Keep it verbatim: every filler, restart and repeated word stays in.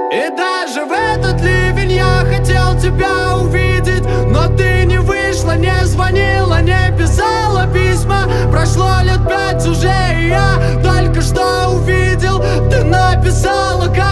И даже в этот ливень я хотел тебя увидеть, но ты не вышла, не звонила, не писала письма. Прошло лет пять уже, и я только что увидел, ты написала, как